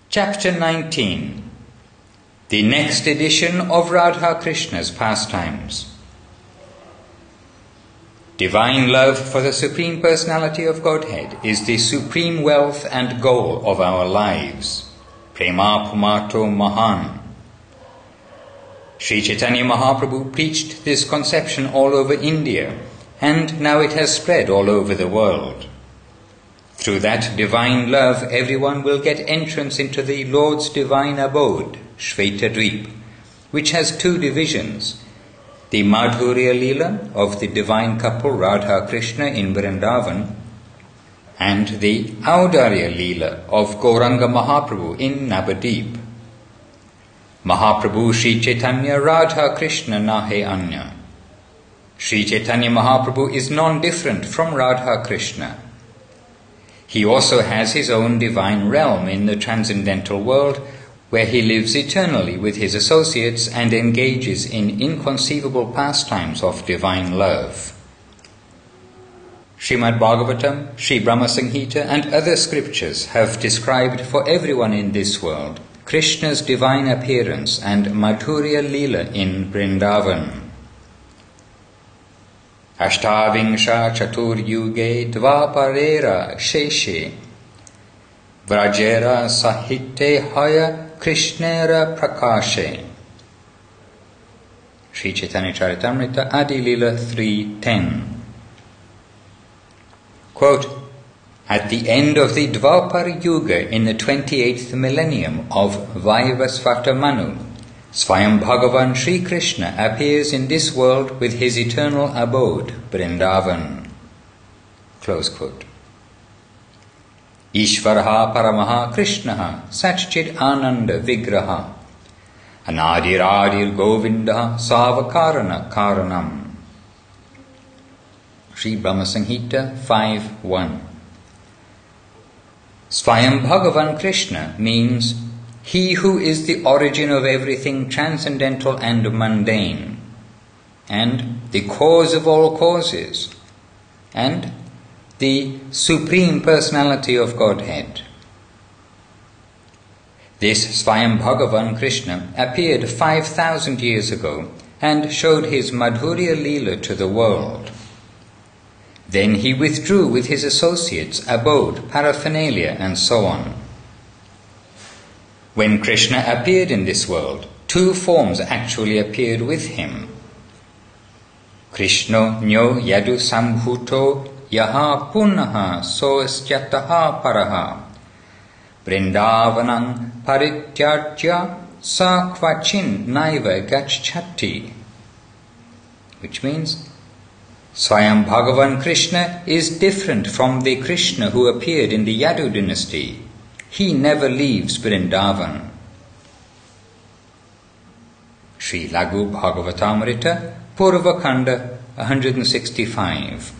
Chapter 19. The next edition of Radha Krishna's pastimes. Divine love for the Supreme Personality of Godhead is the supreme wealth and goal of our lives. Prema Pumato Mahan. Sri Chaitanya Mahaprabhu preached this conception all over India, and now it has spread all over the world. Through that divine love, everyone will get entrance into the Lord's divine abode, Shvetadvip, which has two divisions: the Madhurya Leela of the divine couple Radha Krishna in Vrindavan, and the Audarya Leela of Gauranga Mahaprabhu in Navadip. Mahaprabhu Sri Chaitanya Radha Krishna Nahe Anya. Sri Chaitanya Mahaprabhu is non-different from Radha Krishna. He also has his own divine realm in the transcendental world, where he lives eternally with his associates and engages in inconceivable pastimes of divine love. Srimad Bhagavatam, Sri Brahma Samhita and other scriptures have described for everyone in this world Krishna's divine appearance and Madhurya Leela in Vrindavan. Ashtavingsha Chaturyuge Dvaparera Sheshe Vrajera Sahite Haya Krishnera Prakashe. Sri Chaitanya Charitamrita Adi Leela 3:10. Quote, at the end of the Dvapara Yuga in the 28th millennium of Vaivasvata Manu, Swayam Bhagavan Sri Krishna appears in this world with his eternal abode, Vrindavan. Close quote. Ishvaraha Paramaha Krishnaha Satchid Ananda Vigraha Anadiradir Govinda Savakarana Karanam. Sri Brahma Samhita 5:1. Swayam Bhagavan Krishna means he who is the origin of everything transcendental and mundane, and the cause of all causes, and the Supreme Personality of Godhead. This Swayam Bhagavan Krishna appeared 5,000 years ago and showed his Madhurya Leela to the world. Then he withdrew with his associates, abode, paraphernalia, and so on. When Krishna appeared in this world, two forms actually appeared with him. Krishna nyo yadu sambhuto yaha punaha soasyataha paraha Vrindavanam parityajya sa kvachin naiva gachchati. Which means, Swayam Bhagavan Krishna is different from the Krishna who appeared in the Yadu dynasty. He never leaves Vrindavan. Sri Laghu Bhagavatamrita, Purvakanda 165.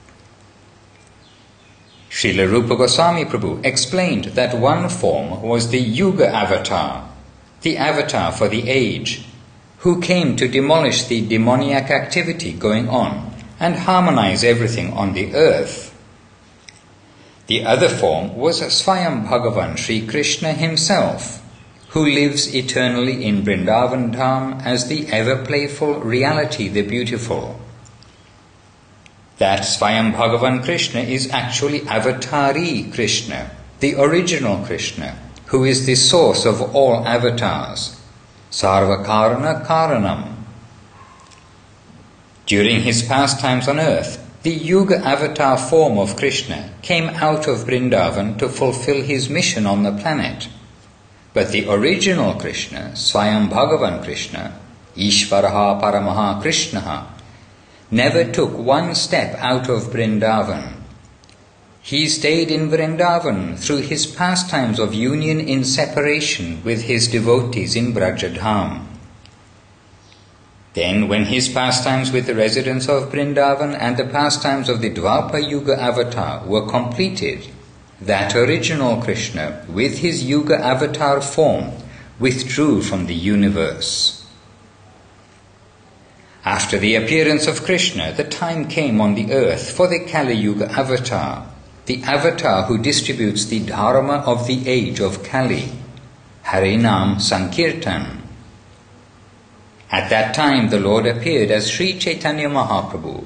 Srila Rupa Goswami Prabhu explained that one form was the Yuga avatar, the avatar for the age, who came to demolish the demoniac activity going on and harmonize everything on the earth. The other form was Swayam Bhagavan Sri Krishna himself, who lives eternally in Vrindavan Dham as the ever-playful reality, the beautiful. That Swayam Bhagavan Krishna is actually Avatari Krishna, the original Krishna, who is the source of all avatars, Sarvakarana Karanam. During his pastimes on earth, the Yuga avatar form of Krishna came out of Vrindavan to fulfill his mission on the planet. But the original Krishna, Swayam Bhagavan Krishna, Ishvaraha Paramaha Krishnaha, never took one step out of Vrindavan. He stayed in Vrindavan through his pastimes of union in separation with his devotees in Brajadham. Then, when his pastimes with the residents of Vrindavan and the pastimes of the Dvapara Yuga avatar were completed, that original Krishna, with his Yuga avatar form, withdrew from the universe. After the appearance of Krishna, the time came on the earth for the Kali Yuga avatar, the avatar who distributes the dharma of the age of Kali, Harinam Sankirtan. At that time the Lord appeared as Sri Chaitanya Mahaprabhu.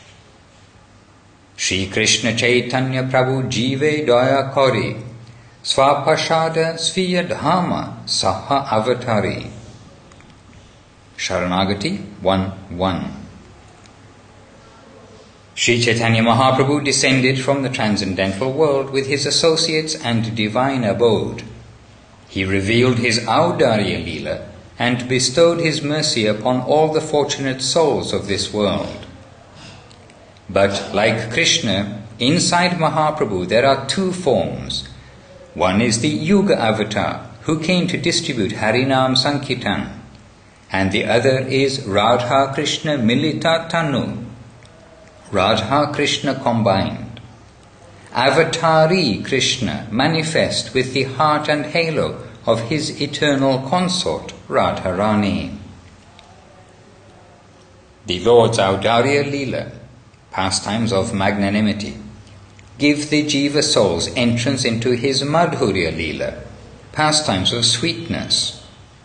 Shri Krishna Chaitanya Prabhu Jive Daya Kori Svapashada Sviya Dhamma Saha Avatari. Sharanagati 1:1. Sri Chaitanya Mahaprabhu descended from the transcendental world with his associates and divine abode. He revealed his Audarya Leela and bestowed his mercy upon all the fortunate souls of this world. But like Krishna, inside Mahaprabhu there are two forms. One is the Yuga avatar, who came to distribute Harinam Sankirtan, and the other is Radha Krishna Milita Tanu, Radha Krishna combined. Avatari Krishna manifest with the heart and halo of his eternal consort Radharani. The Lord's Audarya Leela, pastimes of magnanimity, give the Jiva souls entrance into his Madhurya Leela, pastimes of sweetness.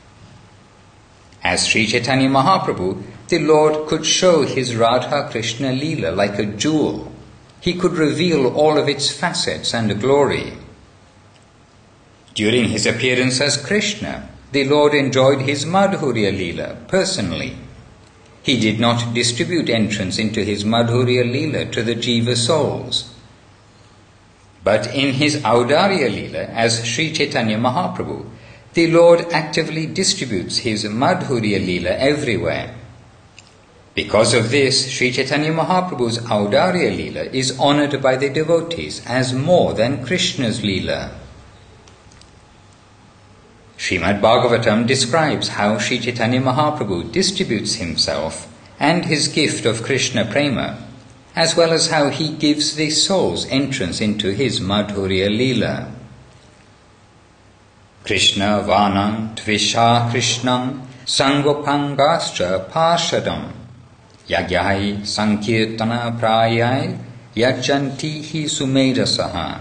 As Sri Chaitanya Mahaprabhu, the Lord could show his Radha Krishna Leela like a jewel. He could reveal all of its facets and glory. During his appearance as Krishna, the Lord enjoyed his Madhurya Leela personally. He did not distribute entrance into his Madhurya Leela to the Jiva souls. But in his Audarya Leela as Sri Chaitanya Mahaprabhu, the Lord actively distributes his Madhurya Leela everywhere. Because of this, Sri Chaitanya Mahaprabhu's Audarya Leela is honored by the devotees as more than Krishna's Leela. Srimad Bhagavatam describes how Sri Chaitanya Mahaprabhu distributes himself and his gift of Krishna Prema, as well as how he gives the souls entrance into his Madhurya Leela. Krishna Vanam Tvisha Krishnam Sangopangastra Parshadam Yagyai Sankirtana Prayai Yajantihi Sumedasaha.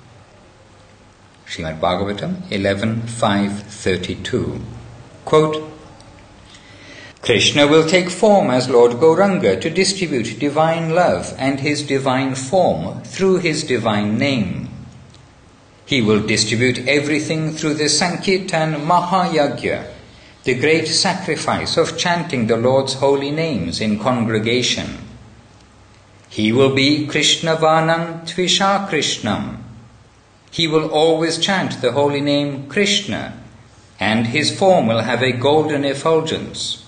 Srimad Bhagavatam 11.5.32. Quote, Krishna will take form as Lord Gauranga to distribute divine love and his divine form through his divine name. He will distribute everything through the Sankirtan Mahayagya, the great sacrifice of chanting the Lord's holy names in congregation. He will be Krishnavanam Tvisha Krishnam. He will always chant the holy name Krishna, and his form will have a golden effulgence.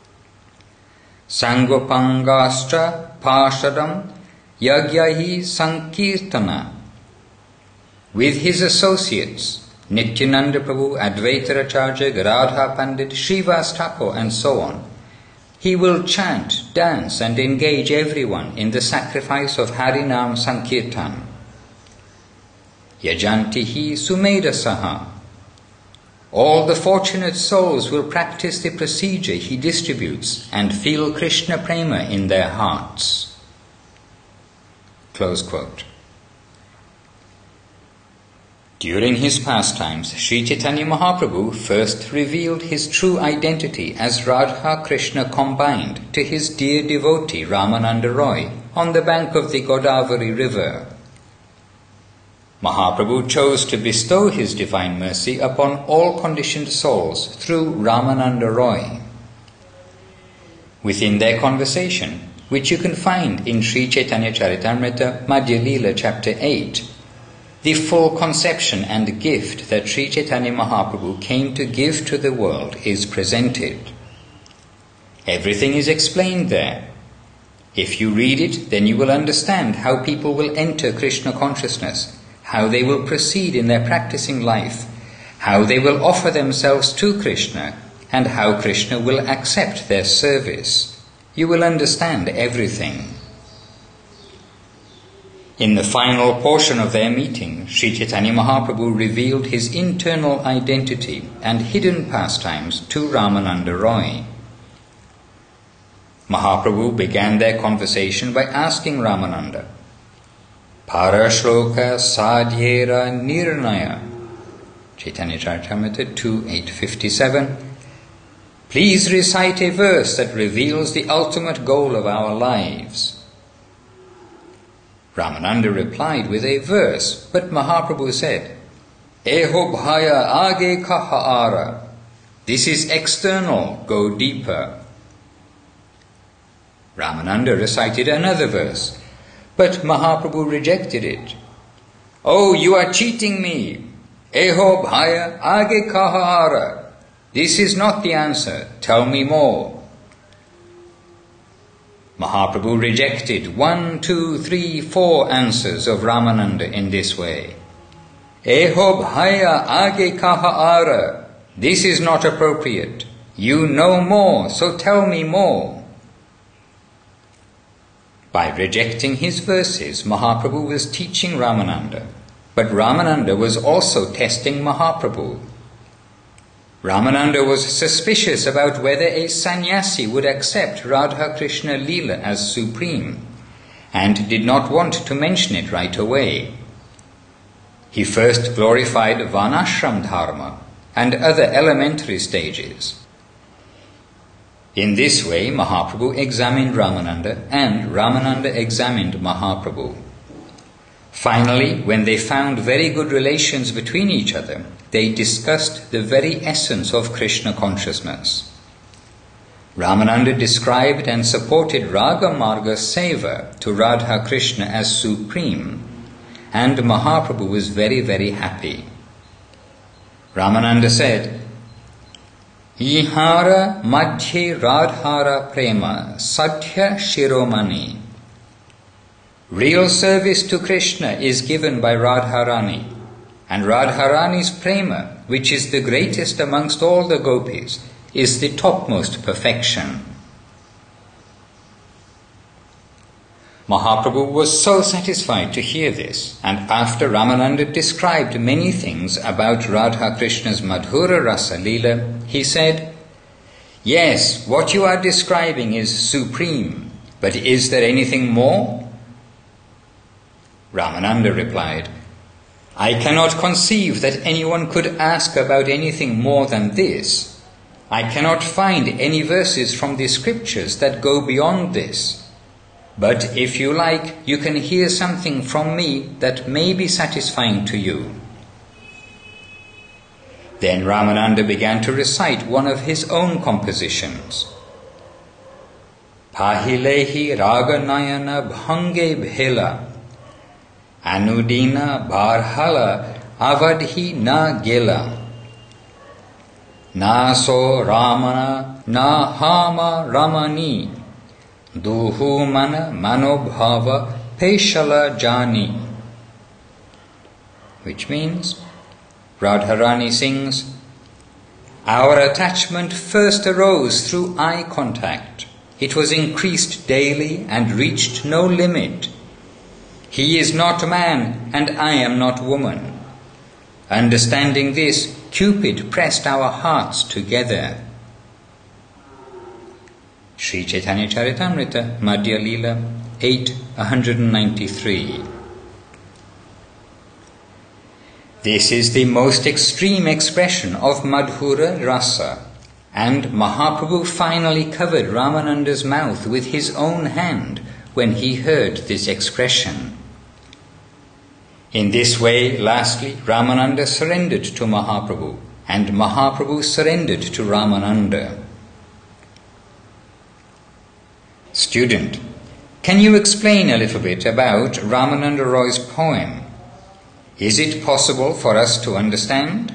Sangopangastra Parshadam Yagyahi Sankirtana. With his associates, Nityananda Prabhu, Advaita Acharya, Gadadhar Pandit, Srivas Thakur, and so on, he will chant, dance, and engage everyone in the sacrifice of Harinam Sankirtan. Yajantihi Sumedasaha. All the fortunate souls will practice the procedure he distributes and feel Krishna Prema in their hearts. Close quote. During his pastimes, Sri Chaitanya Mahaprabhu first revealed his true identity as Radha Krishna combined to his dear devotee Ramananda Roy on the bank of the Godavari river. Mahaprabhu chose to bestow his divine mercy upon all conditioned souls through Ramananda Roy. Within their conversation, which you can find in Sri Chaitanya Charitamrita Madhya Leela chapter 8, the full conception and gift that Sri Chaitanya Mahaprabhu came to give to the world is presented. Everything is explained there. If you read it, then you will understand how people will enter Krishna consciousness, how they will proceed in their practicing life, how they will offer themselves to Krishna, and how Krishna will accept their service. You will understand everything. In the final portion of their meeting, Sri Chaitanya Mahaprabhu revealed his internal identity and hidden pastimes to Ramananda Roy. Mahaprabhu began their conversation by asking Ramananda, Parashloka Sadhyera Nirnaya Chaitanya Charitamrita 2.857. Please recite a verse that reveals the ultimate goal of our lives. Ramananda replied with a verse, but Mahaprabhu said, Eho bhaya age kaha ara. This is external, go deeper. Ramananda recited another verse, but Mahaprabhu rejected it. Oh, you are cheating me. Eho bhaya age kaha ara. This is not the answer. Tell me more. Mahaprabhu rejected 1, 2, 3, 4 answers of Ramananda in this way. Eho bhaya age kaha ara. This is not appropriate. You know more, so tell me more. By rejecting his verses, Mahaprabhu was teaching Ramananda, but Ramananda was also testing Mahaprabhu. Ramananda was suspicious about whether a sannyasi would accept Radha Krishna Leela as supreme, and did not want to mention it right away. He first glorified Varnashram Dharma and other elementary stages. In this way, Mahaprabhu examined Ramananda and Ramananda examined Mahaprabhu. Finally, when they found very good relations between each other, they discussed the very essence of Krishna consciousness. Ramananda described and supported Raga Marga Seva to Radha Krishna as supreme, and Mahaprabhu was very, very happy. Ramananda said, Ihara madhye radhara prema sadhya shiromani. Real service to Krishna is given by Radharani, and Radharani's prema, which is the greatest amongst all the gopis, is the topmost perfection. Mahaprabhu was so satisfied to hear this, and after Ramananda described many things about Radha Krishna's Madhura Rasa Leela, he said, Yes, what you are describing is supreme, but is there anything more? Ramananda replied, I cannot conceive that anyone could ask about anything more than this. I cannot find any verses from the scriptures that go beyond this. But if you like, you can hear something from me that may be satisfying to you. Then Ramananda began to recite one of his own compositions. Pahilehi raganayana bhange bhela, anudina barhala avadhi na gela, na so ramana na hama ramani, duhu mana manobhava peshala jani. Which means, Radharani sings, Our attachment first arose through eye contact. It was increased daily and reached no limit. He is not man and I am not woman. Understanding this, Cupid pressed our hearts together. Sri Chaitanya Charitamrita, Madhya Leela 8:193. This is the most extreme expression of Madhura Rasa, and Mahaprabhu finally covered Ramananda's mouth with his own hand when he heard this expression. In this way, lastly, Ramananda surrendered to Mahaprabhu, and Mahaprabhu surrendered to Ramananda. Student, can you explain a little bit about Ramananda Roy's poem? Is it possible for us to understand?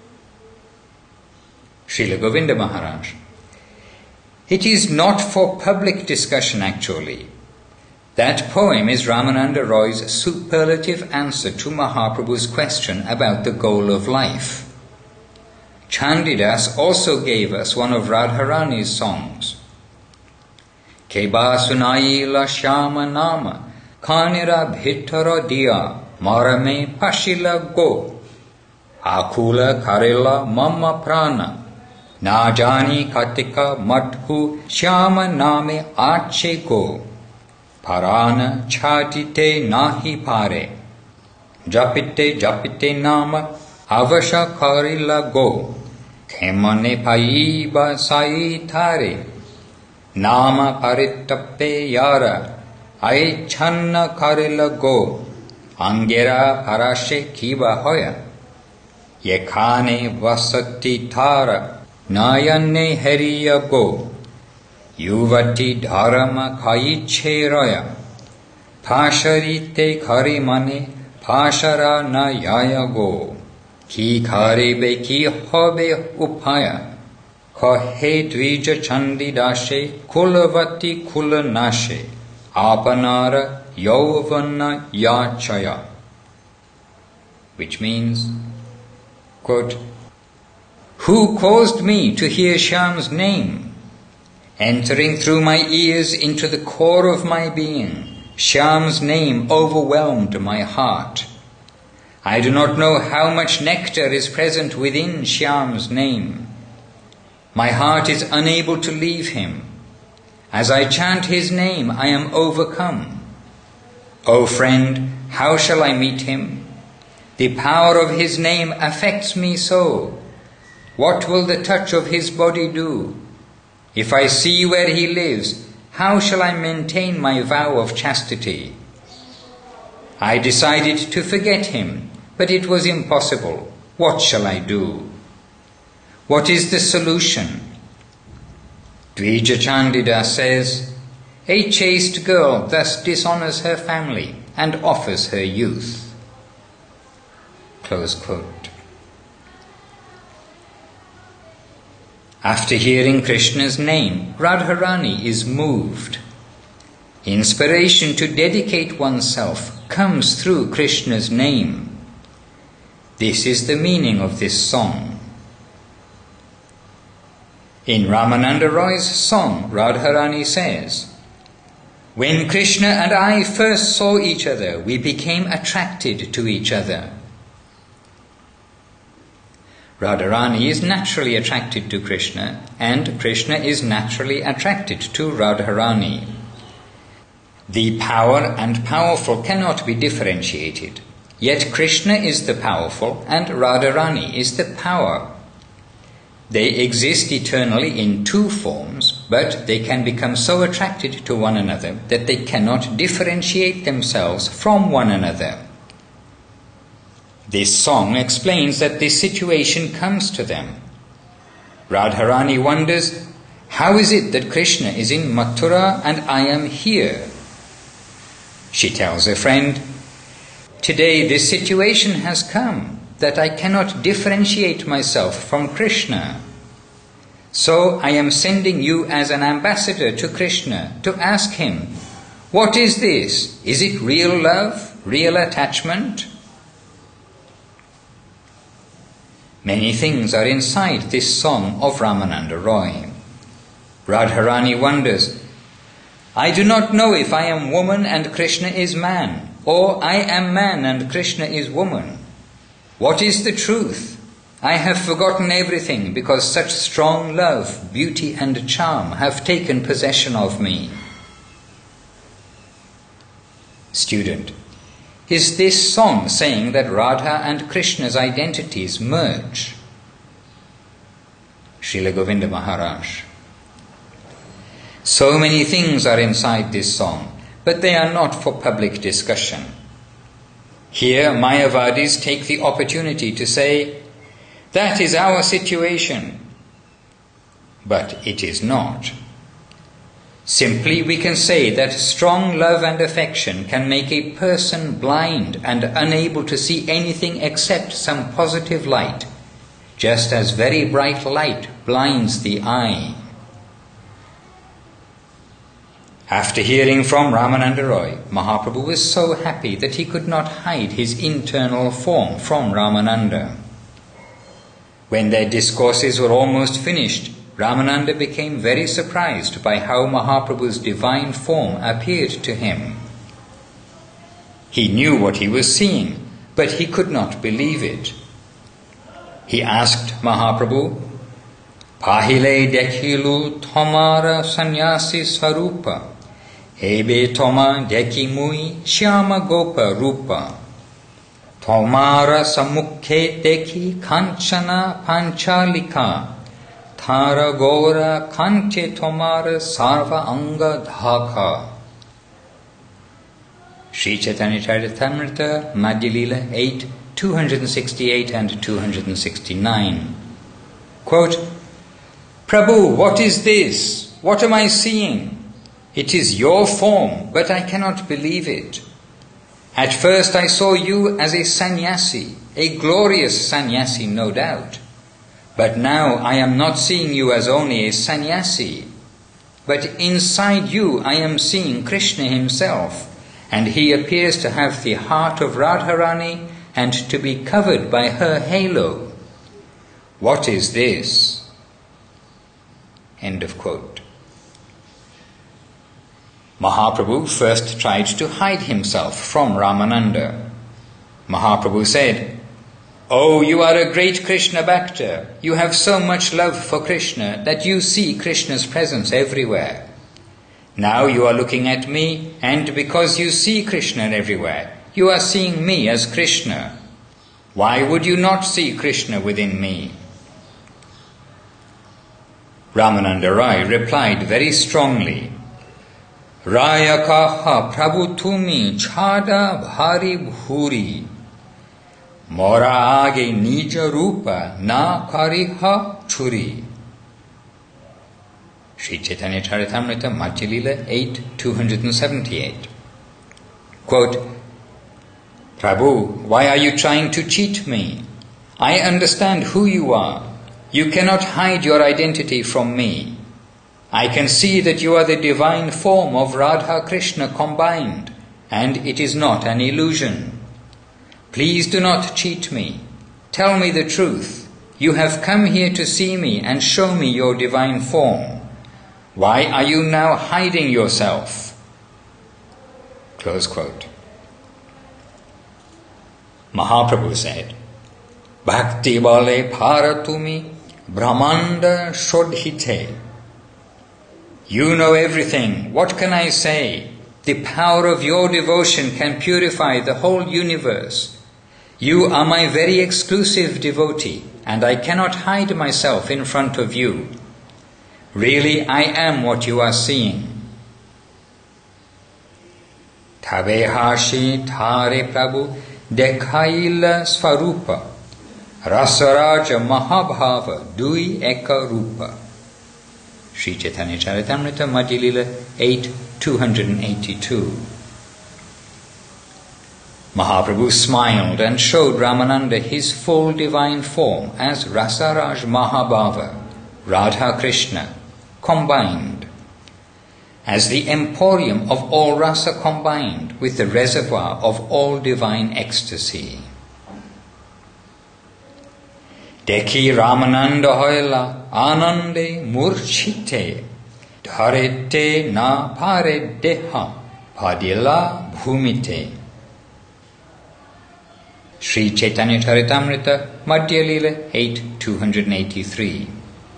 Srila Govinda Maharaj. It is not for public discussion actually. That poem is Ramananda Roy's superlative answer to Mahaprabhu's question about the goal of life. Chandidas also gave us one of Radharani's songs. Keba sunayi la shyama nama, kanira bhittara diya, marame pashila go, akula karela mama prana, na jani katika matku shyama name ache go, parana chatite nahi pare, japite nama avasha karila go, kemane paiba saitare, nama parittappe yara, aichanna karila go, angera parashe kiba hoya, yekhane vasati tara, nayane heriya go, yuvati dharama kaiche roya, pasharite karimane, pashara na yaya go, ki karibe ki hobe upaya, kohe dvija chandi dashe, kulavati kulanashe, apanara yauvana yachaya. Which means, quote, who caused me to hear Shyam's name? Entering through my ears into the core of my being, Shyam's name overwhelmed my heart. I do not know how much nectar is present within Shyam's name. My heart is unable to leave him. As I chant his name, I am overcome. O friend, how shall I meet him? The power of his name affects me so. What will the touch of his body do? If I see where he lives, how shall I maintain my vow of chastity? I decided to forget him, but it was impossible. What shall I do? What is the solution? Dvija Chandida says, a chaste girl thus dishonors her family and offers her youth. Close quote. After hearing Krishna's name, Radharani is moved. Inspiration to dedicate oneself comes through Krishna's name. This is the meaning of this song. In Ramananda Roy's song, Radharani says, when Krishna and I first saw each other, we became attracted to each other. Radharani is naturally attracted to Krishna, and Krishna is naturally attracted to Radharani. The power and powerful cannot be differentiated, yet Krishna is the powerful and Radharani is the power. They exist eternally in two forms, but they can become so attracted to one another that they cannot differentiate themselves from one another. This song explains that this situation comes to them. Radharani wonders, how is it that Krishna is in Mathura and I am here? She tells her friend, today this situation has come that I cannot differentiate myself from Krishna. So I am sending you as an ambassador to Krishna to ask him, what is this? Is it real love, real attachment? Many things are inside this song of Ramananda Roy. Radharani wonders, I do not know if I am woman and Krishna is man, or I am man and Krishna is woman. What is the truth? I have forgotten everything because such strong love, beauty and charm have taken possession of me. Student, is this song saying that Radha and Krishna's identities merge? Srila Govinda Maharaj. So many things are inside this song, but they are not for public discussion. Here Mayavadis take the opportunity to say, that is our situation. But it is not. Simply we can say that strong love and affection can make a person blind and unable to see anything except some positive light, just as very bright light blinds the eye. After hearing from Ramananda Roy, Mahaprabhu was so happy that he could not hide his internal form from Ramananda. When their discourses were almost finished, Ramananda became very surprised by how Mahaprabhu's divine form appeared to him. He knew what he was seeing, but he could not believe it. He asked Mahaprabhu, Pahile dekhilu tomara sannyasi swarupa, ebe toma dekimui shyama gopa rupa, Tomara samukhe dekhi kanchana panchalika Thara gora kanche tomara sarva anga dhaka. Sri Chaitanya Charitamrita, Madhya Lila 8, 268 and 269. Quote, Prabhu, what is this? What am I seeing? It is your form, but I cannot believe it. At first I saw you as a sannyasi, a glorious sannyasi, no doubt. But now I am not seeing you as only a sannyasi, but inside you I am seeing Krishna himself, and he appears to have the heart of Radharani and to be covered by her halo. What is this? End of quote. Mahaprabhu first tried to hide himself from Ramananda. Mahaprabhu said, Oh, you are a great Krishna Bhakta. You have so much love for Krishna that you see Krishna's presence everywhere. Now you are looking at me, and because you see Krishna everywhere, you are seeing me as Krishna. Why would you not see Krishna within me? Ramananda Rai replied very strongly, Raya kaha prabhu tumi chhada bhari bhuri. Mora age nija rupa na kariha churi. Sri Chaitanya Charitamrita, Madhya Lila 8, 278. Quote, Prabhu, why are you trying to cheat me? I understand who you are. You cannot hide your identity from me. I can see that you are the divine form of Radha Krishna combined, and it is not an illusion. Please do not cheat me. Tell me the truth. You have come here to see me and show me your divine form. Why are you now hiding yourself? Close quote. Mahaprabhu said, Bhakti bale bharatumi brahmanda shodhite. You know everything. What can I say? The power of your devotion can purify the whole universe. You are my very exclusive devotee, and I cannot hide myself in front of you. Really, I am what you are seeing. Tabe hashi thare prabhu dekhaila svarupa rasaraja mahabhava dui eka rupa. Sri Chaitanya Charitamrita, Madhya Lila 8, 282. Mahaprabhu smiled and showed Ramananda his full divine form as Rasaraj Mahabhava, Radha Krishna, combined, as the emporium of all rasa combined with the reservoir of all divine ecstasy. Dekhi Ramananda hoila anande murchite dharete na pare deha padila bhumite. Sri Chaitanya Charitamrita, Madhya Lila 8, 283.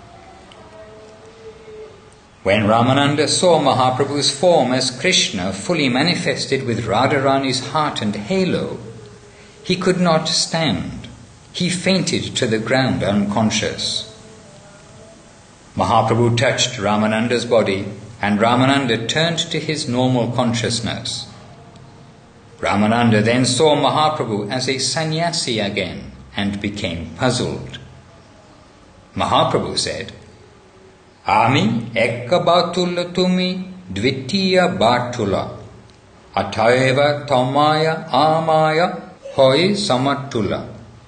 When Ramananda saw Mahaprabhu's form as Krishna fully manifested with Radharani's heart and halo, he could not stand. He fainted to the ground unconscious. Mahaprabhu touched Ramananda's body, and Ramananda turned to his normal consciousness. Ramananda then saw Mahaprabhu as a sannyasi again and became puzzled. Mahaprabhu said, Ami ekka batula tumi dvitiya batula ataeva tamaya amaya hoi samatula.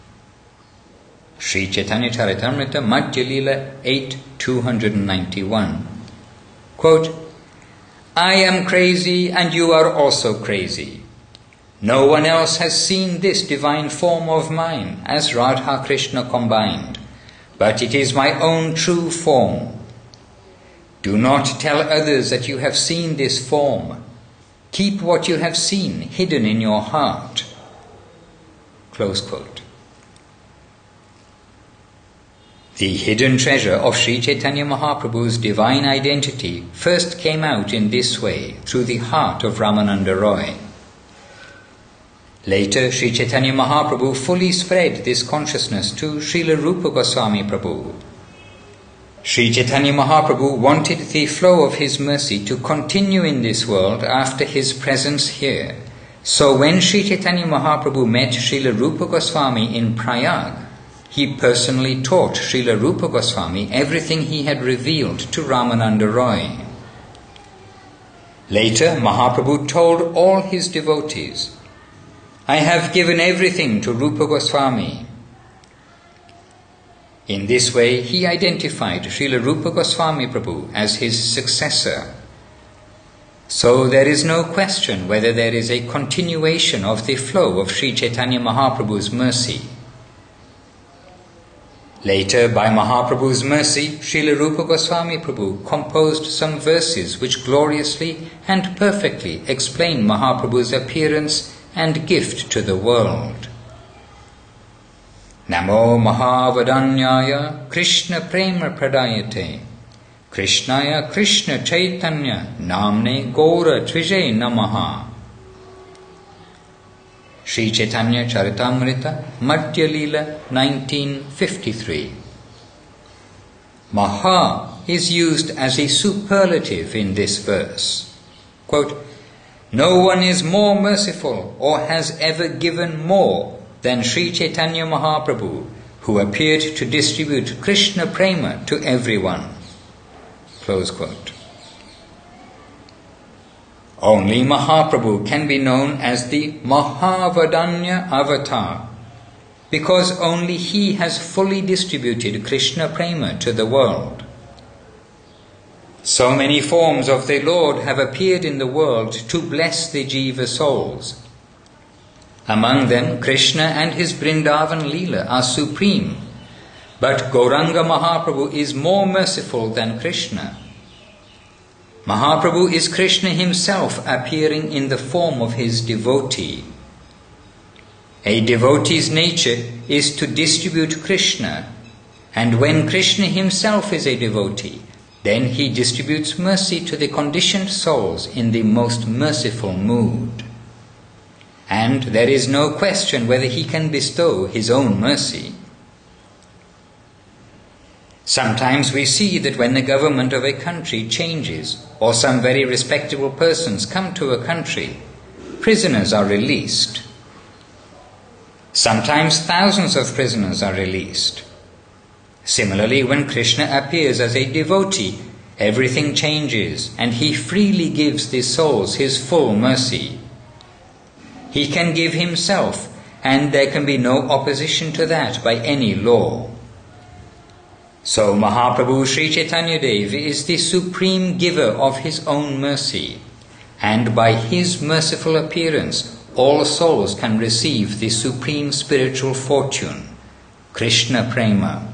Sri Chaitanya Charitamrita, Madhya Lila 8, 291. Quote, I am crazy and you are also crazy. No one else has seen this divine form of mine as Radha Krishna combined, but it is my own true form. Do not tell others that you have seen this form. Keep what you have seen hidden in your heart. Close quote. The hidden treasure of Sri Chaitanya Mahaprabhu's divine identity first came out in this way through the heart of Ramananda Roy. Later, Sri Chaitanya Mahaprabhu fully spread this consciousness to Srila Rupa Goswami Prabhu. Sri Chaitanya Mahaprabhu wanted the flow of his mercy to continue in this world after his presence here. So when Sri Chaitanya Mahaprabhu met Srila Rupa Goswami in Prayag, he personally taught Srila Rupa Goswami everything he had revealed to Ramananda Roy. Later, Mahaprabhu told all his devotees, "I have given everything to Rupa Goswami." In this way, he identified Srila Rupa Goswami Prabhu as his successor. So there is no question whether there is a continuation of the flow of Sri Chaitanya Mahaprabhu's mercy. Later, by Mahaprabhu's mercy, Srila Rupa Goswami Prabhu composed some verses which gloriously and perfectly explain Mahaprabhu's appearance and gift to the world. Namo Mahavadanyaya Krishna Prema Pradayate Krishnaya Krishna Chaitanya Namne Gora Tvije Namaha. Sri Chaitanya Charitamrita, Madhya Leela, 1953. Maha is used as a superlative in this verse. Quote, "No one is more merciful or has ever given more than Sri Chaitanya Mahaprabhu, who appeared to distribute Krishna Prema to everyone." Close quote. Only Mahaprabhu can be known as the Mahavadanya Avatar, because only he has fully distributed Krishna Prema to the world. So many forms of the Lord have appeared in the world to bless the Jiva souls. Among them, Krishna and his Vrindavan Leela are supreme, but Gauranga Mahaprabhu is more merciful than Krishna. Mahaprabhu is Krishna himself appearing in the form of his devotee. A devotee's nature is to distribute Krishna, and when Krishna himself is a devotee, then he distributes mercy to the conditioned souls in the most merciful mood. And there is no question whether he can bestow his own mercy. Sometimes we see that when the government of a country changes, or some very respectable persons come to a country, prisoners are released. Sometimes thousands of prisoners are released. Similarly, when Krishna appears as a devotee, everything changes and he freely gives the souls his full mercy. He can give himself, and there can be no opposition to that by any law. So Mahaprabhu Sri Chaitanya Dev is the supreme giver of his own mercy, and by his merciful appearance all souls can receive the supreme spiritual fortune, Krishna Prema.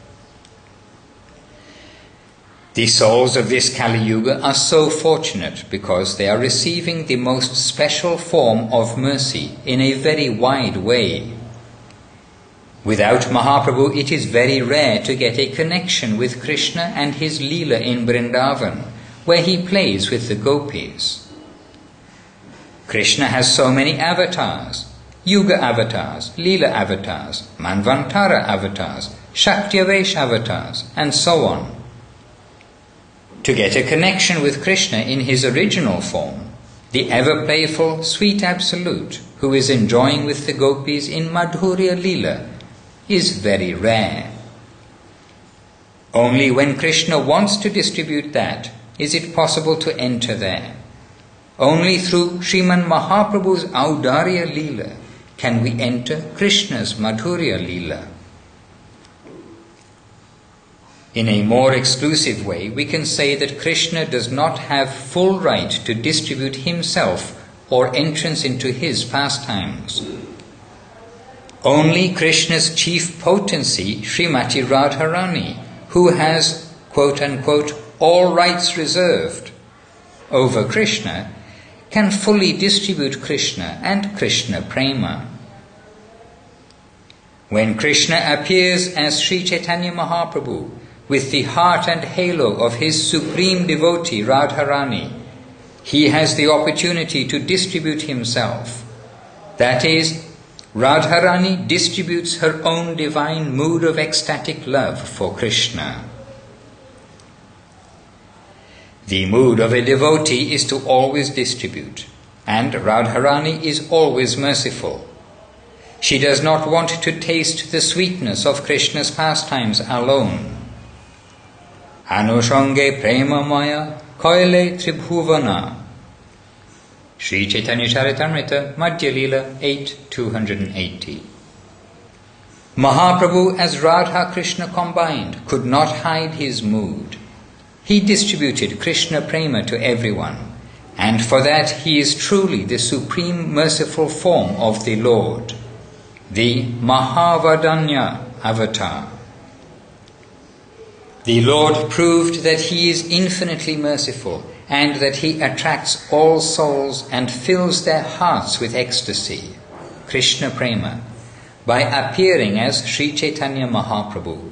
The souls of this Kali Yuga are so fortunate because they are receiving the most special form of mercy in a very wide way. Without Mahaprabhu, it is very rare to get a connection with Krishna and his Leela in Vrindavan, where he plays with the gopis. Krishna has so many avatars: Yuga avatars, Leela avatars, Manvantara avatars, Shaktiavesh avatars, and so on. To get a connection with Krishna in his original form, the ever-playful, sweet Absolute, who is enjoying with the gopis in Madhurya Leela, is very rare. Only when Krishna wants to distribute that is it possible to enter there. Only through Sriman Mahaprabhu's Audarya Leela can we enter Krishna's Madhurya Leela. In a more exclusive way, we can say that Krishna does not have full right to distribute himself or entrance into his pastimes. Only Krishna's chief potency, Srimati Radharani, who has, quote-unquote, all rights reserved over Krishna, can fully distribute Krishna and Krishna Prema. When Krishna appears as Sri Chaitanya Mahaprabhu, with the heart and halo of his supreme devotee Radharani, he has the opportunity to distribute himself. That is, Radharani distributes her own divine mood of ecstatic love for Krishna. The mood of a devotee is to always distribute, and Radharani is always merciful. She does not want to taste the sweetness of Krishna's pastimes alone. Anushange prema maya koile tribhuvana. Sri Chaitanya Charitamrita, Madhya Lila 8:280. Mahaprabhu as Radha Krishna combined could not hide his mood. He distributed Krishna prema to everyone, and for that he is truly the supreme merciful form of the Lord, the Mahavadanya avatar. The Lord proved that he is infinitely merciful and that he attracts all souls and fills their hearts with ecstasy, Krishna prema, by appearing as Sri Chaitanya Mahaprabhu.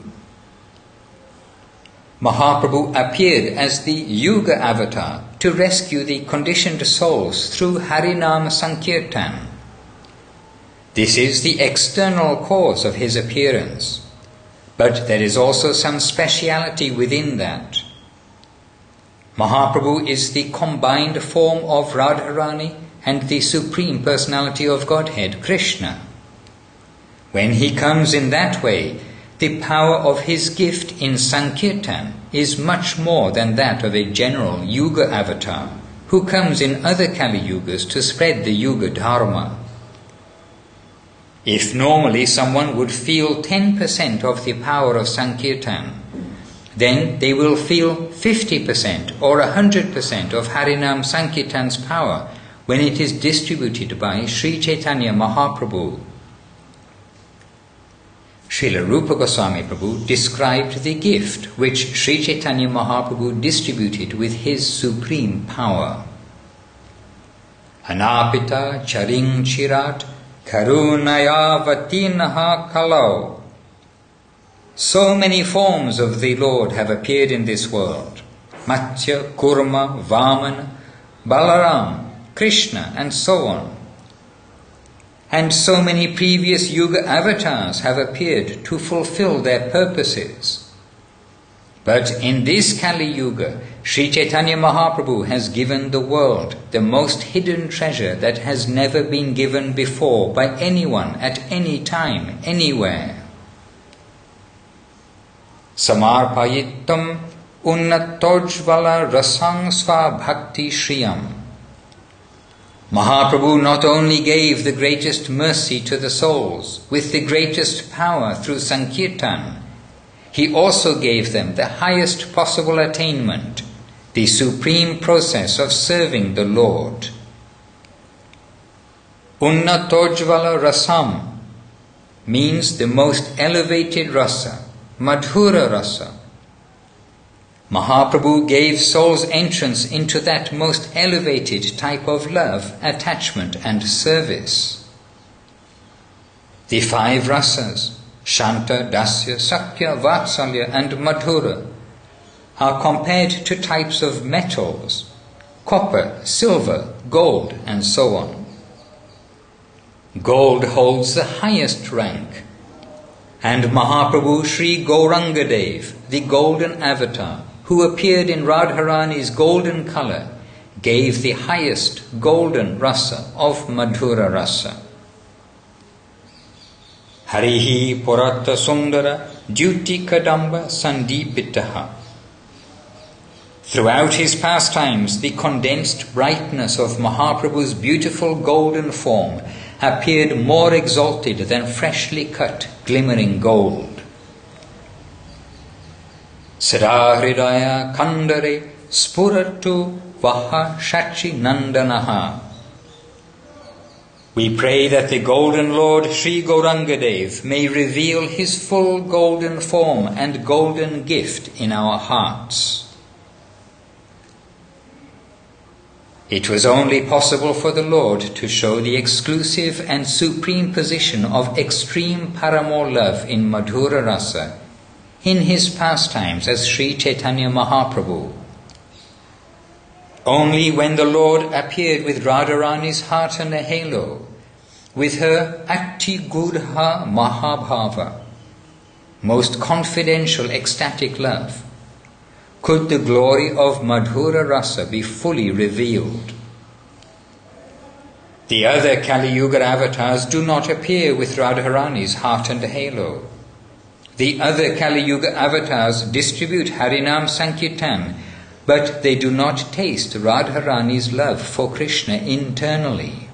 Mahaprabhu appeared as the Yuga avatar to rescue the conditioned souls through Harinam Sankirtan. This is the external cause of his appearance, but there is also some speciality within that. Mahaprabhu is the combined form of Radharani and the Supreme Personality of Godhead, Krishna. When he comes in that way, the power of his gift in Sankirtan is much more than that of a general Yuga avatar who comes in other Kali Yugas to spread the Yuga Dharma. If normally someone would feel 10% of the power of Sankirtan, then they will feel 50% or 100% of Harinam Sankirtan's power when it is distributed by Sri Chaitanya Mahaprabhu. Srila Rupa Goswami Prabhu described the gift which Sri Chaitanya Mahaprabhu distributed with his supreme power. Anapita charing chirat karunaya vatinaha kalau. So many forms of the Lord have appeared in this world. Matsya, Kurma, Vamana, Balaram, Krishna, and so on. And so many previous Yuga avatars have appeared to fulfill their purposes. But in this Kali Yuga, Sri Chaitanya Mahaprabhu has given the world the most hidden treasure that has never been given before by anyone at any time, anywhere. Samarpayitam unnatojvala rasang sva bhakti shriyam. Mahaprabhu not only gave the greatest mercy to the souls with the greatest power through Sankirtan, he also gave them the highest possible attainment, the supreme process of serving the Lord. Unnatojvala rasam means the most elevated rasa, Madhura rasa. Mahaprabhu gave souls entrance into that most elevated type of love, attachment and service. The 5 rasas, Shanta, Dasya, Sakya, Vatsalya and Madhura, are compared to types of metals, copper, silver, gold and so on. Gold holds the highest rank, and Mahaprabhu Sri Gaurangadev, the golden avatar, who appeared in Radharani's golden color, gave the highest golden rasa of Madhura rasa. Harihi Purata Sundara Dyuti Kadamba Sandipitaha. Throughout his pastimes, the condensed brightness of Mahaprabhu's beautiful golden form appeared more exalted than freshly cut, glimmering gold. Sada Hridaya Kandare Spuratu Vaha Shachi Nandanaha. We pray that the Golden Lord Sri Gaurangadev may reveal his full golden form and golden gift in our hearts. It was only possible for the Lord to show the exclusive and supreme position of extreme paramour love in Madhura Rasa in his pastimes as Sri Chaitanya Mahaprabhu. Only when the Lord appeared with Radharani's heart and a halo, with her Atti Gudha Mahabhava, most confidential ecstatic love, could the glory of Madhura Rasa be fully revealed. The other Kali Yuga avatars do not appear with Radharani's heart and halo. The other Kali Yuga avatars distribute Harinam Sankirtan, but they do not taste Radharani's love for Krishna internally.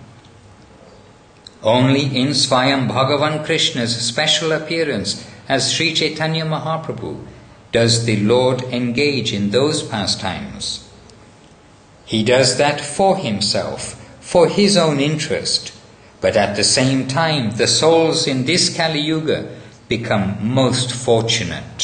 Only in Swayam Bhagavan Krishna's special appearance as Sri Chaitanya Mahaprabhu does the Lord engage in those pastimes. He does that for himself, for his own interest, but at the same time the souls in this Kali Yuga become most fortunate.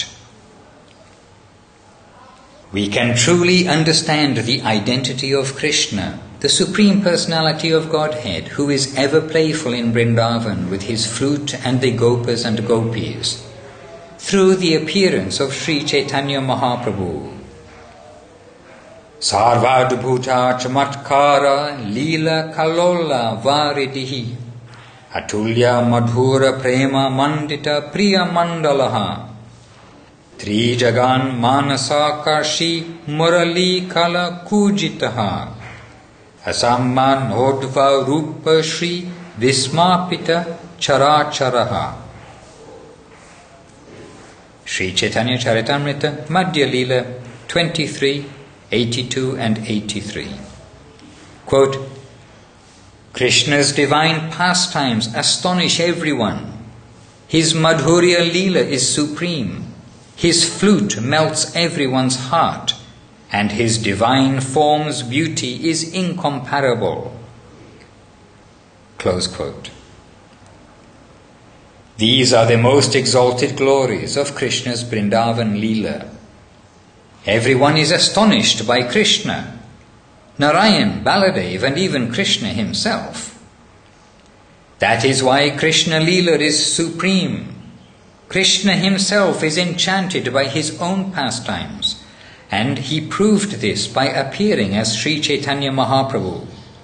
We can truly understand the identity of Krishna, the Supreme Personality of Godhead, who is ever playful in Vrindavan with his flute and the Gopas and Gopis, through the appearance of Sri Chaitanya Mahaprabhu. Sarvadbhuta chamatkara lila kalola varidihi atulya madhura prema mandita priya mandalaha trijagan manasakashi murali kala kujitaha asamman odva rupa shri vismapita characharaha. Sri Chaitanya Charitamrita, Madhya Leela 23, 82 and 83. Quote, Krishna's divine pastimes astonish everyone. His Madhurya Leela is supreme. His flute melts everyone's heart, and his divine form's beauty is incomparable. Close quote. These are the most exalted glories of Krishna's Vrindavan Leela. Everyone is astonished by Krishna, Narayan, Baladev, and even Krishna himself. That is why Krishna Leela is supreme. Krishna himself is enchanted by his own pastimes, and he proved this by appearing as Sri Chaitanya Mahaprabhu.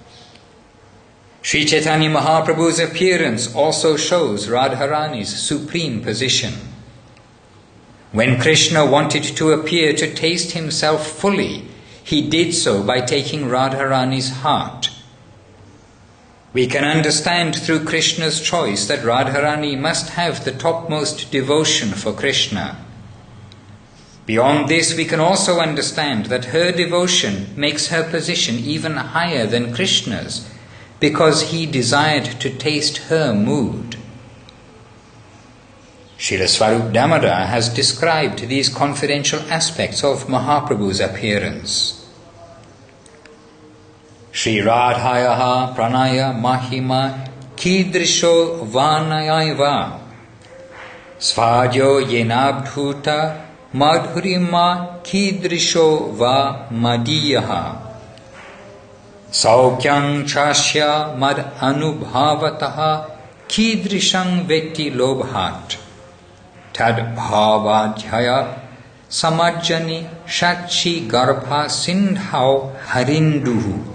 Sri Chaitanya Mahaprabhu's appearance also shows Radharani's supreme position. When Krishna wanted to appear to taste himself fully, he did so by taking Radharani's heart. We can understand through Krishna's choice that Radharani must have the topmost devotion for Krishna. Beyond this, we can also understand that her devotion makes her position even higher than Krishna's, because he desired to taste her mood. Srila Swarup Damodar has described these confidential aspects of Mahaprabhu's appearance. Shri Radhayaha pranaya mahima kidrisho vanayaiva svadyo yenabdhuta madhurima kidrisho va madiyaha saukyam chasya mad anubhavataha kidrishang veti lobhat tad bhavadhyaya samajjani shachi garbha sindhau harinduhu.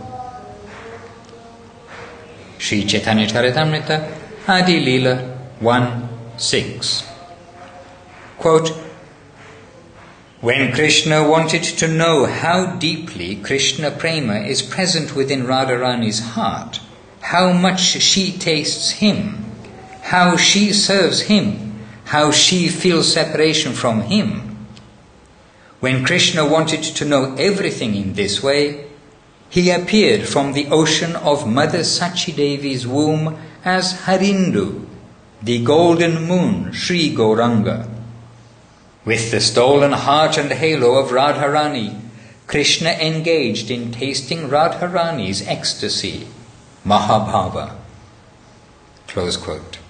Sri Chaitanya Charitamrita, Adi Leela 1:6. Quote, when Krishna wanted to know how deeply Krishna Prema is present within Radharani's heart, how much she tastes him, how she serves him, how she feels separation from him. When Krishna wanted to know everything in this way, he appeared from the ocean of Mother Sachidevi's womb as Harindu, the golden moon Sri Gauranga. With the stolen heart and halo of Radharani, Krishna engaged in tasting Radharani's ecstasy, Mahabhava. Close quote.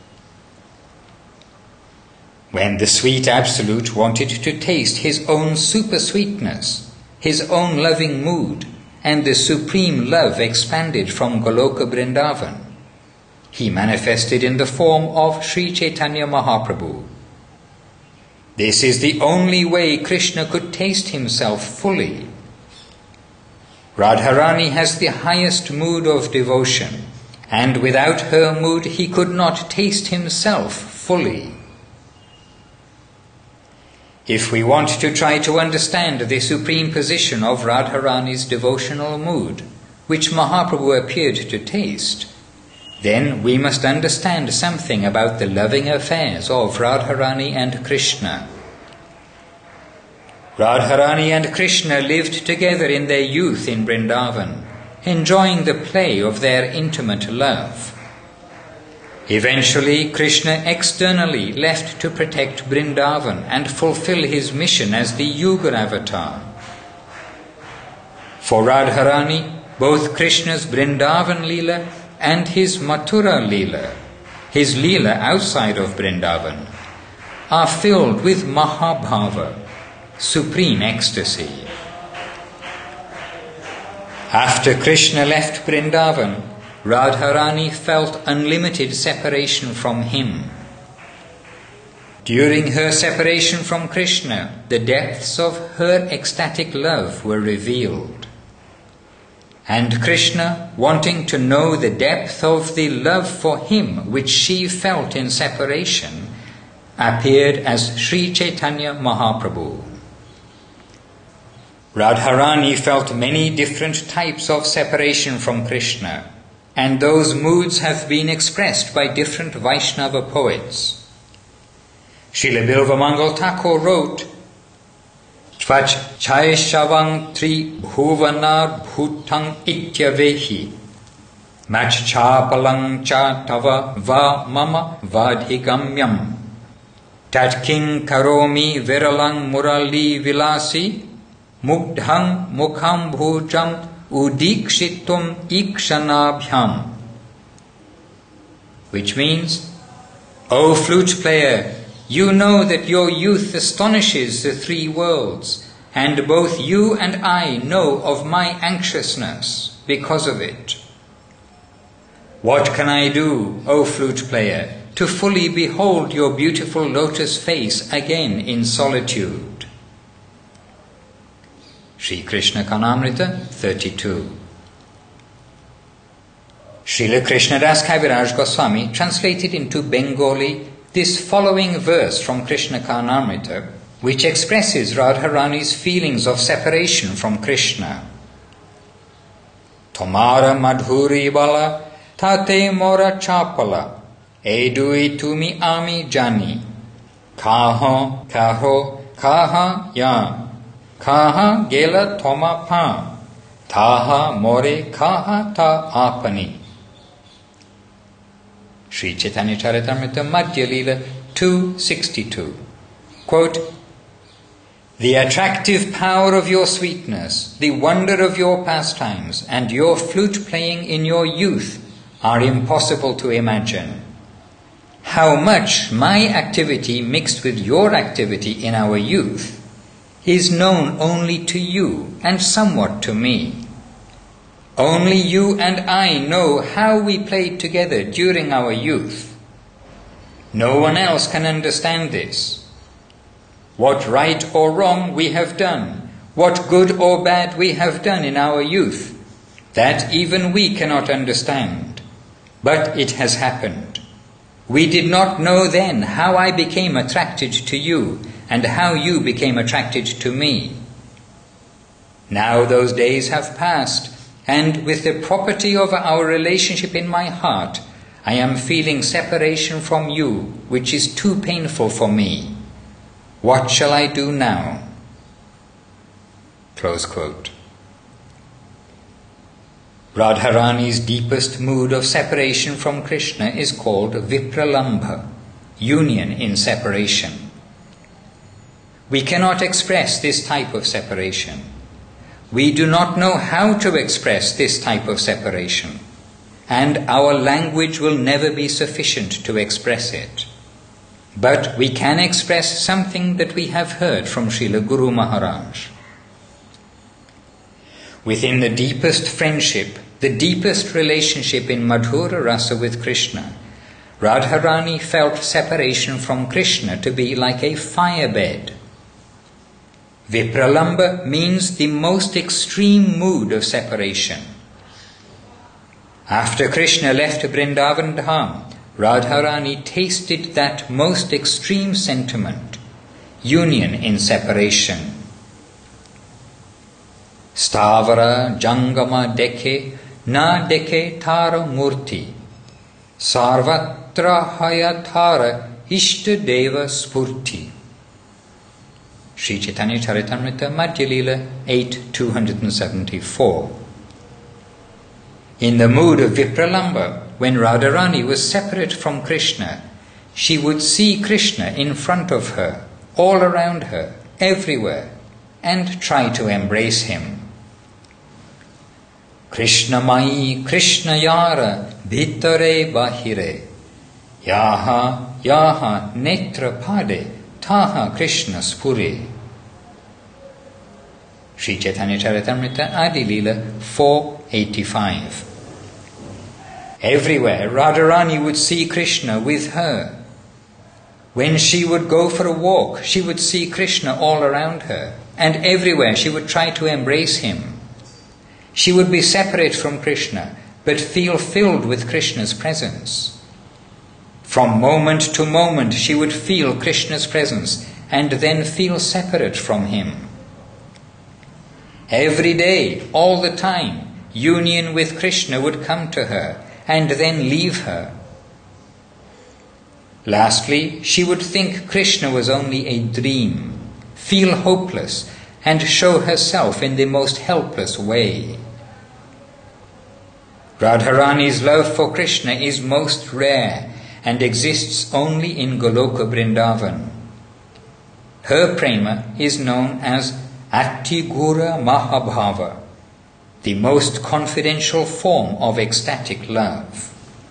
When the sweet Absolute wanted to taste his own super sweetness, his own loving mood, and the supreme love expanded from Goloka Vrindavan, he manifested in the form of Sri Chaitanya Mahaprabhu. This is the only way Krishna could taste himself fully. Radharani has the highest mood of devotion, and without her mood he could not taste himself fully. If we want to try to understand the supreme position of Radharani's devotional mood, which Mahaprabhu appeared to taste, then we must understand something about the loving affairs of Radharani and Krishna. Radharani and Krishna lived together in their youth in Vrindavan, enjoying the play of their intimate love. Eventually, Krishna externally left to protect Vrindavan and fulfill his mission as the Yuga avatar. For Radharani, both Krishna's Vrindavan Leela and his Mathura Leela, his Leela outside of Vrindavan, are filled with Mahabhava, supreme ecstasy. After Krishna left Vrindavan, Radharani felt unlimited separation from him. During her separation from Krishna, the depths of her ecstatic love were revealed. And Krishna, wanting to know the depth of the love for him which she felt in separation, appeared as Sri Chaitanya Mahaprabhu. Radharani felt many different types of separation from Krishna, and those moods have been expressed by different Vaishnava poets. Srila Bilvamangal Thakur wrote, Tvach chaishavang tri bhuvanar bhutang ityavehi mach chapalang cha tava va mama vadhigamyam tat king karomi viralang murali vilasi mugdhang mukham bhujam udikshitum ikshanabhyam, which means, O flute player, you know that your youth astonishes the three worlds, and both you and I know of my anxiousness because of it. What can I do, O flute player, to fully behold your beautiful lotus face again in solitude? Sri Krishna Karnamrita 32. Srila Krishnadas Kaviraj Goswami translated into Bengali this following verse from Krishna Karnamrita, which expresses Radharani's feelings of separation from Krishna. Tomara madhuri bala tate mora chapala edui tumi ami jani kaho kaha ya kaha gela thoma pa taha more kaha ta apani. Sri Chaitanya Charitamrita Madhya Leela 262. Quote, The attractive power of your sweetness, the wonder of your pastimes, and your flute playing in your youth are impossible to imagine. How much my activity mixed with your activity in our youth is known only to you and somewhat to me. Only you and I know how we played together during our youth. No one else can understand this. What right or wrong we have done, what good or bad we have done in our youth, that even we cannot understand. But it has happened. We did not know then how I became attracted to you and how you became attracted to me. Now those days have passed, and with the property of our relationship in my heart, I am feeling separation from you, which is too painful for me. What shall I do now? Close quote. Radharani's deepest mood of separation from Krishna is called Vipralambha, union in separation. We cannot express this type of separation. We do not know how to express this type of separation, and our language will never be sufficient to express it. But we can express something that we have heard from Srila Guru Maharaj. Within the deepest friendship, the deepest relationship in Madhura Rasa with Krishna, Radharani felt separation from Krishna to be like a firebed. Vipralambha means the most extreme mood of separation. After Krishna left Vrindavan Dham, Radharani tasted that most extreme sentiment, union in separation. Stavara jangama dekhe, na dekhe tara murti, sarvatra hayatara ishta deva spurti. Sri Chaitanya Charitamrita Madhya Lila 8.274. In the mood of Vipralamba, when Radharani was separate from Krishna, she would see Krishna in front of her, all around her, everywhere, and try to embrace him. Krishna Mai, Krishna Yara, Bhitare Bahire, Yaha, Yaha, Netra Pade, Taha Krishna Spure. Sri Chaitanya Charitamrita Adi Lila 4.85. Everywhere Radharani would see Krishna with her. When she would go for a walk, she would see Krishna all around her, and everywhere she would try to embrace him. She would be separate from Krishna, but feel filled with Krishna's presence. From moment to moment she would feel Krishna's presence and then feel separate from him. Every day, all the time, union with Krishna would come to her and then leave her. Lastly, she would think Krishna was only a dream, feel hopeless, and show herself in the most helpless way. Radharani's love for Krishna is most rare and exists only in Goloka Vrindavan. Her prema is known as Attigura Mahabhava, the most confidential form of ecstatic love.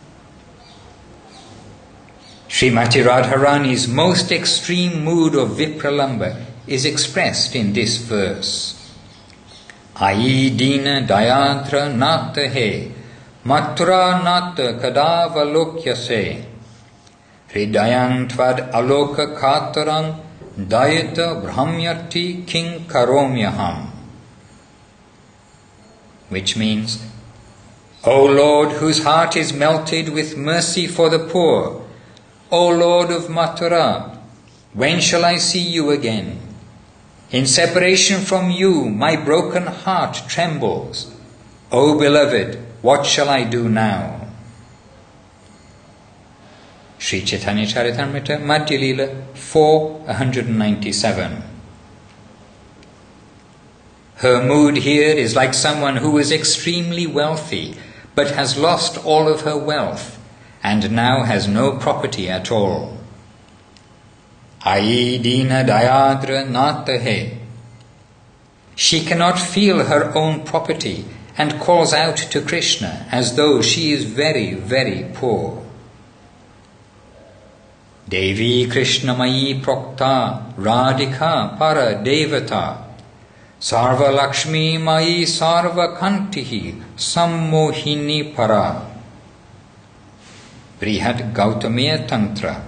Srimati Radharani's most extreme mood of Vipralamba is expressed in this verse. Ai dina dayadra nata he, matura nata kadava lokyase, hridayam tvad aloka katarang, dayata brahmyati king karomyaham. Which means, O Lord, whose heart is melted with mercy for the poor, O Lord of Mathura, when shall I see you again? In separation from you, my broken heart trembles. O beloved, what shall I do now? Sri Chaitanya Charitamrita Madhya Lila 4.197. Her mood here is like someone who is extremely wealthy but has lost all of her wealth and now has no property at all. Ai dina dayadra nata he. She cannot feel her own property and calls out to Krishna as though she is very, very poor. Devi Krishna Mai Prokta Radhika Para Devata Sarva Lakshmi Mai Sarva Kantihi Sammohini Para. Brihad Gautamiya Tantra.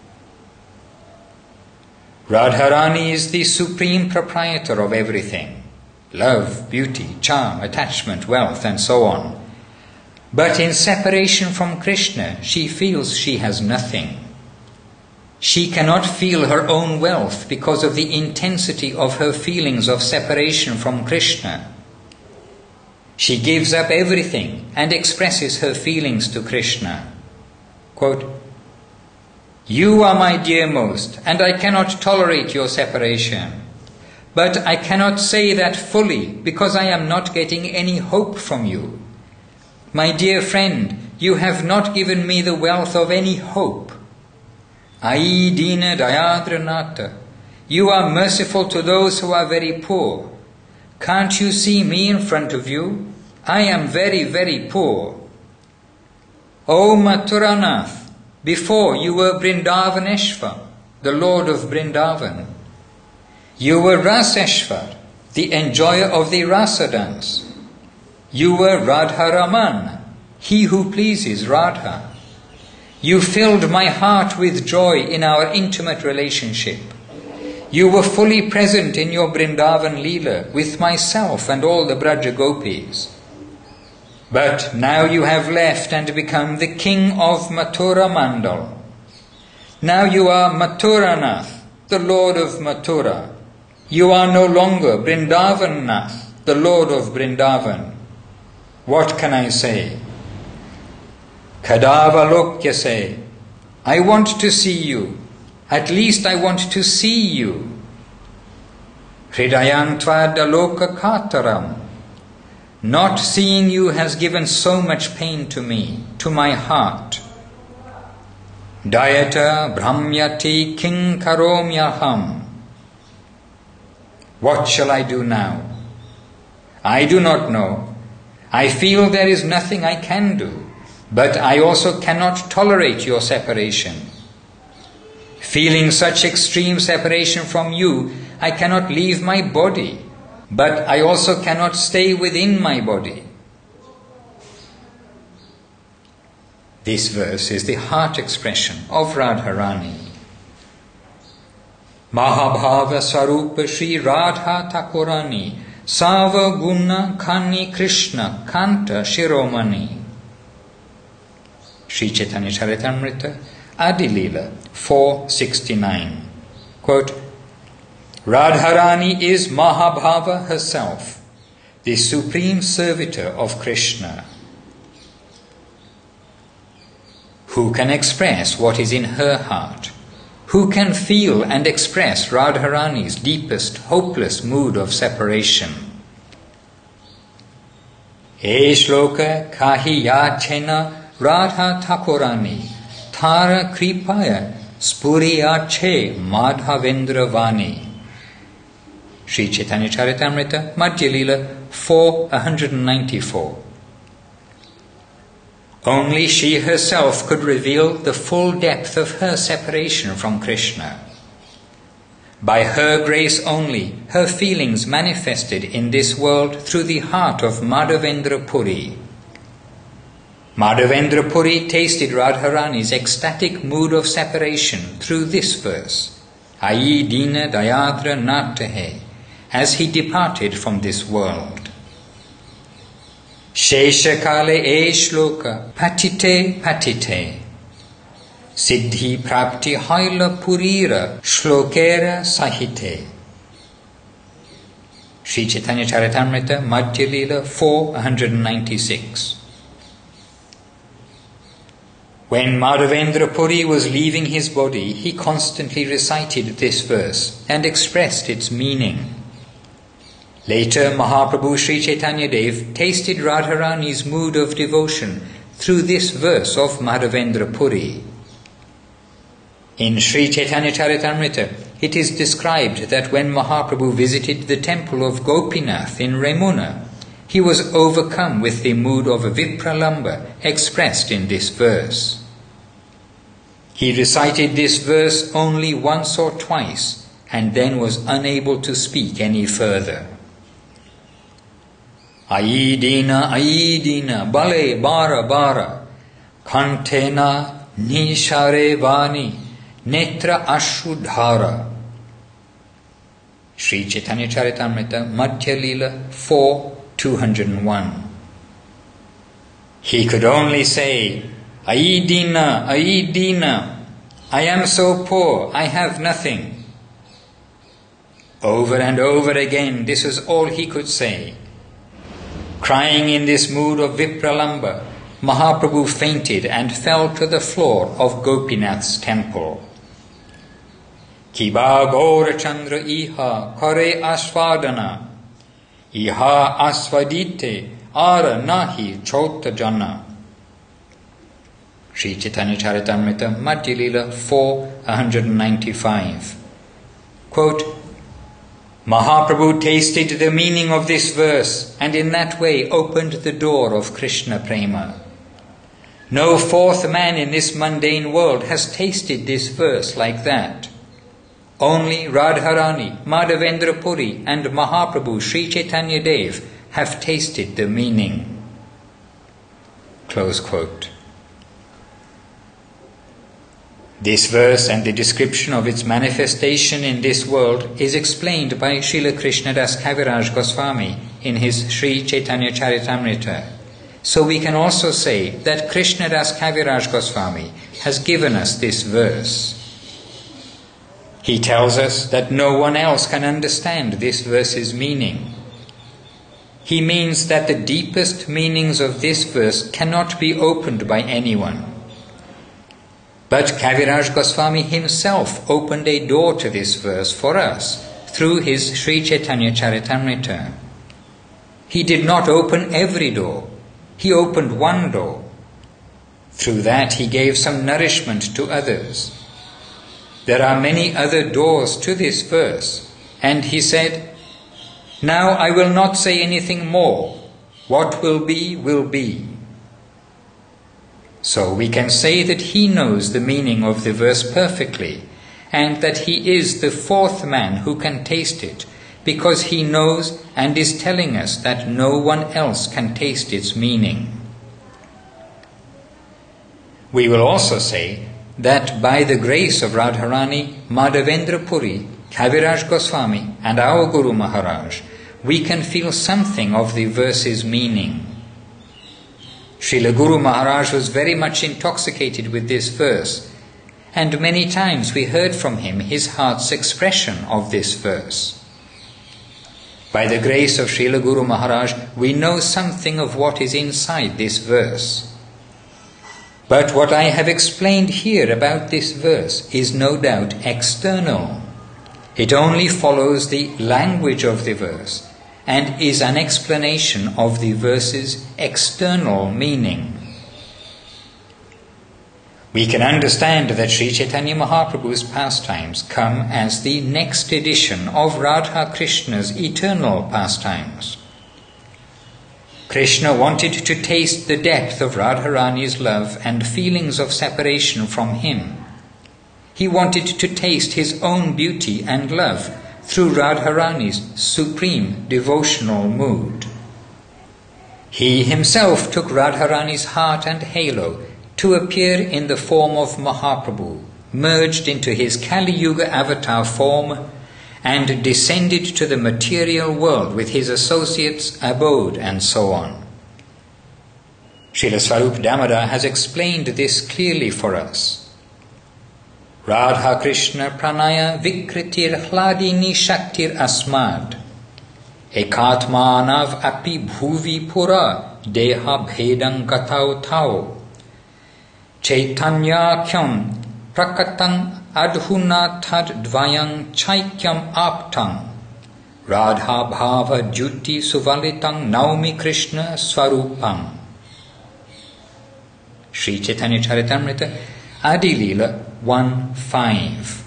Radharani is the supreme proprietor of everything. Love, beauty, charm, attachment, wealth, and so on. But in separation from Krishna, she feels she has nothing. She cannot feel her own wealth because of the intensity of her feelings of separation from Krishna. She gives up everything and expresses her feelings to Krishna. Quote, You are my dearmost, and I cannot tolerate your separation. But I cannot say that fully because I am not getting any hope from you. My dear friend, you have not given me the wealth of any hope. Ai dina dayadra nata. You are merciful to those who are very poor. Can't you see me in front of you? I am very, very poor. O Mathuranath, before you were Vrindavaneshwar, the Lord of Vrindavan. You were Raseshwar, the enjoyer of the Rasa dance. You were Radharaman, he who pleases Radha. You filled my heart with joy in our intimate relationship. You were fully present in your Vrindavan Leela with myself and all the Braja Gopis. But now you have left and become the king of Mathura Mandal. Now you are Mathuranath, the Lord of Mathura. You are no longer Brindavanath, the Lord of Brindavan. What can I say? Kadavalokya say, I want to see you. At least I want to see you. Hridayantvad kataram. Not seeing you has given so much pain to me, to my heart. Dayata brahmyati king karomyaham. What shall I do now? I do not know. I feel there is nothing I can do, but I also cannot tolerate your separation. Feeling such extreme separation from you, I cannot leave my body, but I also cannot stay within my body. This verse is the heart expression of Radharani. Mahabhava Sarupa Shri Radha Thakurani Sava Guna Khani Krishna Kanta Shiromani. Sri Chaitanya Charitamrita, Adilila 469. Quote, Radharani is Mahabhava herself, the supreme servitor of Krishna. Who can express what is in her heart? Who can feel and express Radharani's deepest, hopeless mood of separation? E shloka kahi yachena Radha Thakurani Thara Kripaya Spuriyache Madhavendra Vani. Sri Chaitanya Charitamrita, Madhya Lila 494. Only she herself could reveal the full depth of her separation from Krishna. By her grace only, her feelings manifested in this world through the heart of Madhavendra Puri. Madhavendra Puri tasted Radharani's ecstatic mood of separation through this verse, Ayi Dina Dayadra Natahe, as he departed from this world. Sheshakale e shloka patite patite Siddhi prapti haila purira shlokera sahite. Sri Chaitanya Charitamrita, Madhya Lila 496. When Madhavendra Puri was leaving his body, he constantly recited this verse and expressed its meaning. Later, Mahaprabhu Sri Chaitanya Dev tasted Radharani's mood of devotion through this verse of Madhavendra Puri. In Sri Chaitanya Charitamrita, it is described that when Mahaprabhu visited the temple of Gopinath in Remuna, he was overcome with the mood of Vipralamba expressed in this verse. He recited this verse only once or twice and then was unable to speak any further. Aidina, bale, bara, kantena, nishare vani, netra ashudhara. Sri Chaitanya Charitamrita, Madhya Lila 4:201. He could only say, Aidina, I am so poor, I have nothing. Over and over again, this is all he could say. Crying in this mood of Vipralamba, Mahaprabhu fainted and fell to the floor of Gopinath's temple. Kiba Gaura Chandra iha kare asvadana, iha asvadite ara nahi chota jana. Sri Chaitanya Charitamrita, Madhya Lila 4:195. Quote, Mahaprabhu tasted the meaning of this verse and in that way opened the door of Krishna Prema. No fourth man in this mundane world has tasted this verse like that. Only Radharani, Madhavendra Puri and Mahaprabhu Sri Chaitanya Dev have tasted the meaning. Close quote. This verse and the description of its manifestation in this world is explained by Srila Krishnadas Kaviraj Goswami in his Sri Chaitanya Charitamrita, So we can also say that Krishnadas Kaviraj Goswami has given us this verse. He tells us that no one else can understand this verse's meaning. He means that the deepest meanings of this verse cannot be opened by anyone. But Kaviraj Goswami himself opened a door to this verse for us through his Sri Chaitanya Charitamrita. He did not open every door. He opened one door. Through that he gave some nourishment to others. There are many other doors to this verse, and he said, "Now I will not say anything more. What will be, will be." So we can say that he knows the meaning of the verse perfectly, and that he is the fourth man who can taste it, because he knows and is telling us that no one else can taste its meaning. We will also say that by the grace of Radharani, Madhavendra Puri, Kaviraj Goswami and our Guru Maharaj, we can feel something of the verse's meaning. Srila Guru Maharaj was very much intoxicated with this verse, and many times we heard from him his heart's expression of this verse. By the grace of Srila Guru Maharaj, we know something of what is inside this verse. But what I have explained here about this verse is no doubt external. It only follows the language of the verse and is an explanation of the verse's external meaning. We can understand that Sri Chaitanya Mahaprabhu's pastimes come as the next edition of Radha Krishna's eternal pastimes. Krishna wanted to taste the depth of Radharani's love and feelings of separation from him. He wanted to taste his own beauty and love through Radharani's supreme devotional mood. He himself took Radharani's heart and halo to appear in the form of Mahaprabhu, merged into his Kali Yuga avatar form, and descended to the material world with his associates, abode, and so on. Srila Swarup Damodar has explained this clearly for us. Radha Krishna pranaya vikritir hladini shaktir asmad ekatmanav api bhuvi pura deha bhedang gatau tau Chaitanya kyam prakatang adhuna tad dvayang chaikyam aptang Radha bhava jyoti suvalitang naumi Krishna swarupam. Sri Chaitanya Charitamrita, Adi Leela 1.5.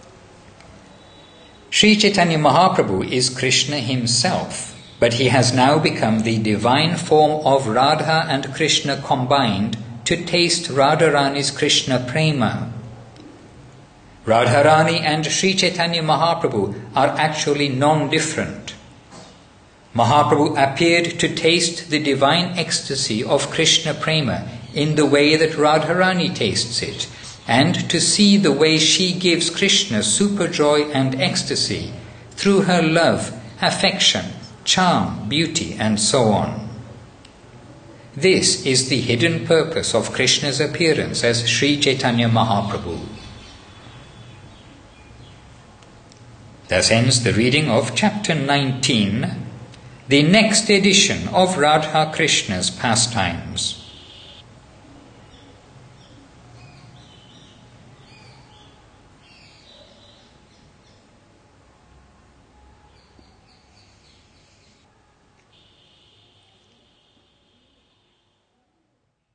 Sri Chaitanya Mahaprabhu is Krishna himself, but he has now become the divine form of Radha and Krishna combined to taste Radharani's Krishna prema. Radharani and Sri Chaitanya Mahaprabhu are actually non-different. Mahaprabhu appeared to taste the divine ecstasy of Krishna prema in the way that Radharani tastes it, and to see the way she gives Krishna super joy and ecstasy through her love, affection, charm, beauty, and so on. This is the hidden purpose of Krishna's appearance as Sri Chaitanya Mahaprabhu. Thus ends the reading of chapter 19, the next edition of Radha Krishna's pastimes.